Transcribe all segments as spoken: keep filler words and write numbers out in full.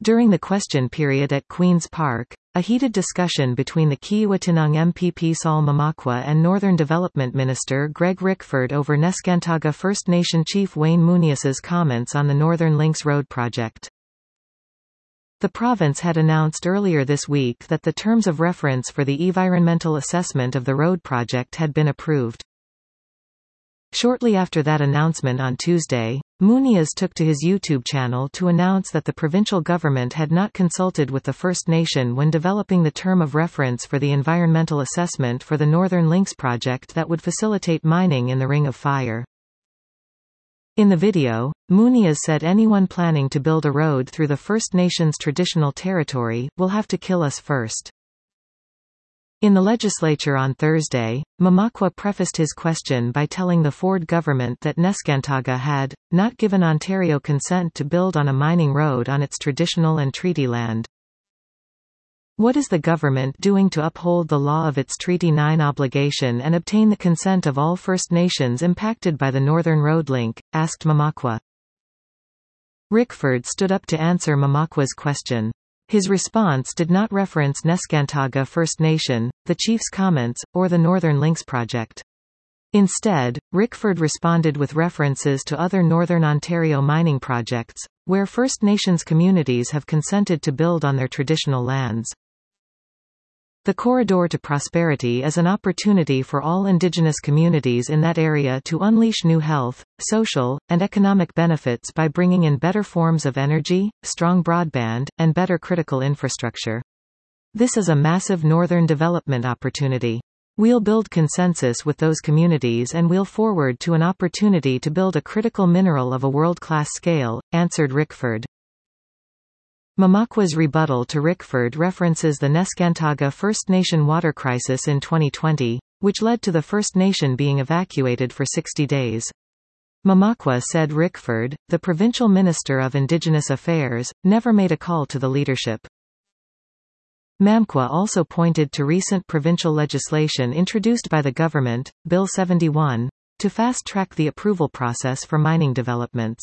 During the question period at Queen's Park, a heated discussion between the Kiiwetinoong M P P Saul Mamakwa and Northern Development Minister Greg Rickford over Neskantaga First Nation Chief Wayne Munius's comments on the Northern Links Road project. The province had announced earlier this week that the terms of reference for the environmental assessment of the road project had been approved. Shortly after that announcement on Tuesday, Munius took to his YouTube channel to announce that the provincial government had not consulted with the First Nation when developing the term of reference for the environmental assessment for the Northern Links project that would facilitate mining in the Ring of Fire. In the video, Munius said anyone planning to build a road through the First Nations' traditional territory will have to kill us first. In the legislature on Thursday, Mamakwa prefaced his question by telling the Ford government that Neskantaga had not given Ontario consent to build on a mining road on its traditional and treaty land. What is the government doing to uphold the law of its Treaty nine obligation and obtain the consent of all First Nations impacted by the Northern Road link? Asked Mamakwa. Rickford stood up to answer Mamakwa's question. His response did not reference Neskantaga First Nation, the chief's comments, or the Northern Links project. Instead, Rickford responded with references to other Northern Ontario mining projects, where First Nations communities have consented to build on their traditional lands. The Corridor to Prosperity is an opportunity for all Indigenous communities in that area to unleash new health, social, and economic benefits by bringing in better forms of energy, strong broadband, and better critical infrastructure. This is a massive northern development opportunity. We'll build consensus with those communities and we'll forward to an opportunity to build a critical mineral of a world-class scale, answered Rickford. Mamakwa's rebuttal to Rickford references the Neskantaga First Nation water crisis in twenty twenty, which led to the First Nation being evacuated for sixty days. Mamakwa said Rickford, the provincial Minister of Indigenous Affairs, never made a call to the leadership. Mamkwa also pointed to recent provincial legislation introduced by the government, Bill seventy-one, to fast-track the approval process for mining developments.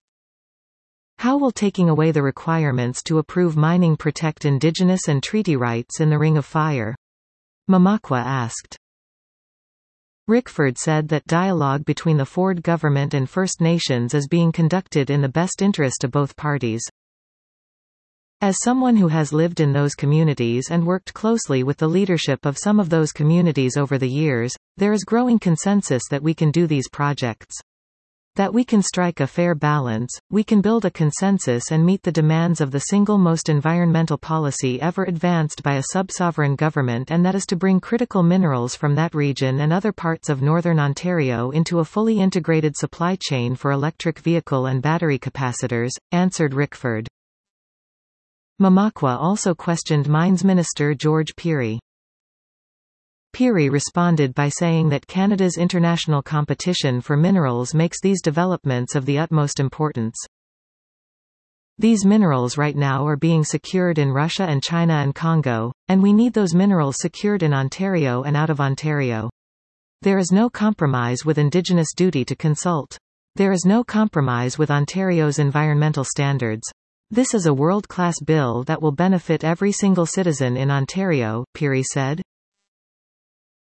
How will taking away the requirements to approve mining protect Indigenous and treaty rights in the Ring of Fire? Mamakwa asked. Rickford said that dialogue between the Ford government and First Nations is being conducted in the best interest of both parties. As someone who has lived in those communities and worked closely with the leadership of some of those communities over the years, there is growing consensus that we can do these projects. That we can strike a fair balance, we can build a consensus and meet the demands of the single most environmental policy ever advanced by a sub-sovereign government, and that is to bring critical minerals from that region and other parts of northern Ontario into a fully integrated supply chain for electric vehicle and battery capacitors, answered Rickford. Mamakwa also questioned Mines Minister George Pirie. Pirie responded by saying that Canada's international competition for minerals makes these developments of the utmost importance. These minerals right now are being secured in Russia and China and Congo, and we need those minerals secured in Ontario and out of Ontario. There is no compromise with Indigenous duty to consult. There is no compromise with Ontario's environmental standards. This is a world-class bill that will benefit every single citizen in Ontario, Pirie said.